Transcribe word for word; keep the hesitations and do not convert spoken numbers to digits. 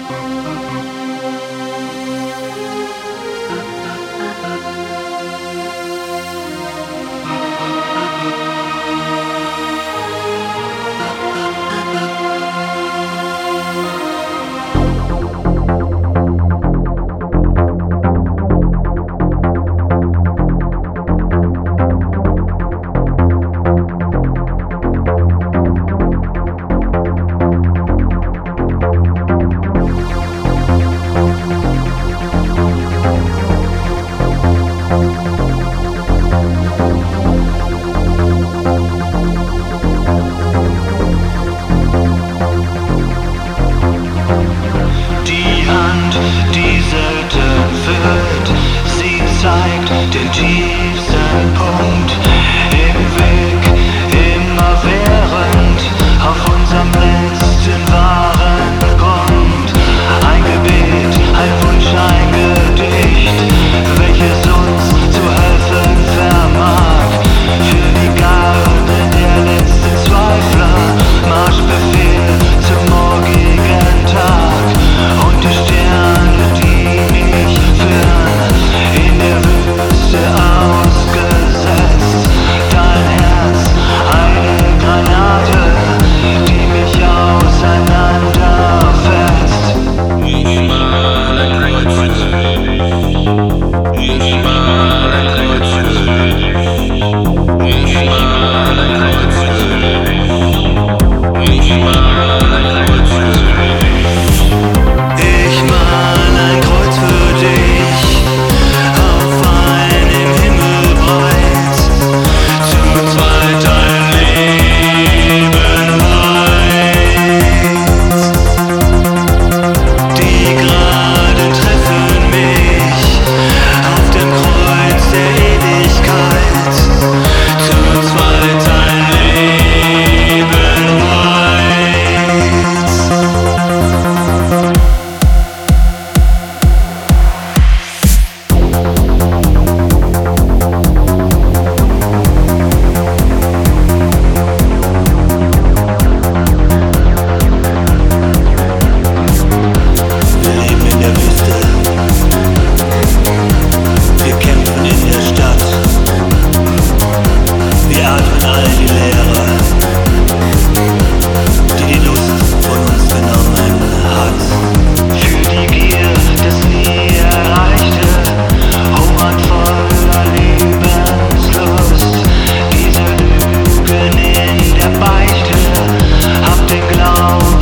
den tiefsten Punkt im Weg, immerwährend auf unserem letzten wahren Grund. Ein Gebet, ein Wunsch, ein Gedicht, welches uns zu helfen vermag. Für die Garde der letzten Zweifler, Marschbefehl zum morgigen Tag. Und die Sterne, die mich führen, in der Wüste ausgesetzt. Dein Herz, eine Granate, die mich auseinanderfetzt. Ich mal ein Kreuz für dich. Ich mal ein Kreuz für dich. Ich mal ein Kreuz für dich. Ich mal ein Kreuz für dich. Ich mal ein Kreuz für dich. Auf einem Himmel breit, zu zweit ein Leben weit. Die Graden treffen mich auf dem Kreuz der Ewigkeit, zu zweit ein Leben weit. Wir leben in der Wüste, wir kämpfen in der Stadt, wir atmen all die Leere, die die Lust von uns genommen hat. Für die Gier des nie Erreichte, Hunger voller Lebenslust, diese Lügen in der Beichte, hab den Glauben